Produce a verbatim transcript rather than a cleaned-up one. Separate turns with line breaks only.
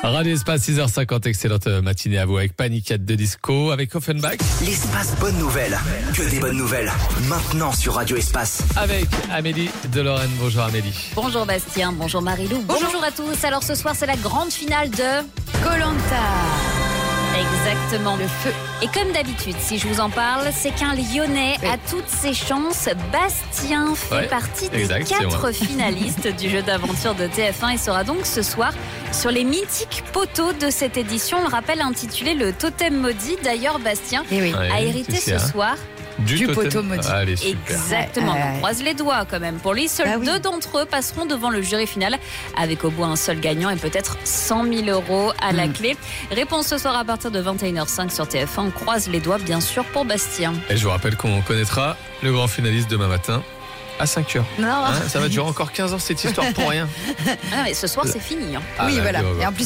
Radio Espace, six heures cinquante, excellente matinée à vous avec Paniquette de Disco, avec Offenbach.
L'espace bonne nouvelle, que des bonnes nouvelles, maintenant sur Radio Espace.
Avec Amélie de Lorraine. Bonjour Amélie.
Bonjour Bastien, bonjour Marilou, bonjour. bonjour à tous. Alors ce soir c'est la grande finale de
Koh-Lanta.
Exactement, le feu. Et comme d'habitude, si je vous en parle, c'est qu'un Lyonnais
oui.
a toutes ses chances. Bastien fait
ouais,
partie des
exact,
quatre finalistes du jeu d'aventure de T F un et sera donc ce soir sur les mythiques poteaux de cette édition. On le rappelle, intitulé le Totem Maudit. D'ailleurs, Bastien
Et oui.
a
Ouais,
hérité ce
ça.
soir
Du,
Du
totem.
poteau maudit.
Ah, allez, super.
Exactement,
Ouais, ouais.
on croise les doigts quand même pour lui. Seuls
Ah oui.
deux d'entre eux passeront devant le jury final avec au bout un seul gagnant et peut-être cent mille euros à la
Mm.
clé. Réponse ce soir à partir de vingt et une heures cinq sur T F un. On croise les doigts bien sûr pour Bastien.
Et je vous rappelle qu'on connaîtra le grand finaliste demain matin à cinq heures.
Non.
Hein, ça va durer encore quinze ans cette histoire pour rien.
Ah, mais ce soir c'est fini. hein.
Ah,
oui,
là,
voilà.
go, go.
Et en plus,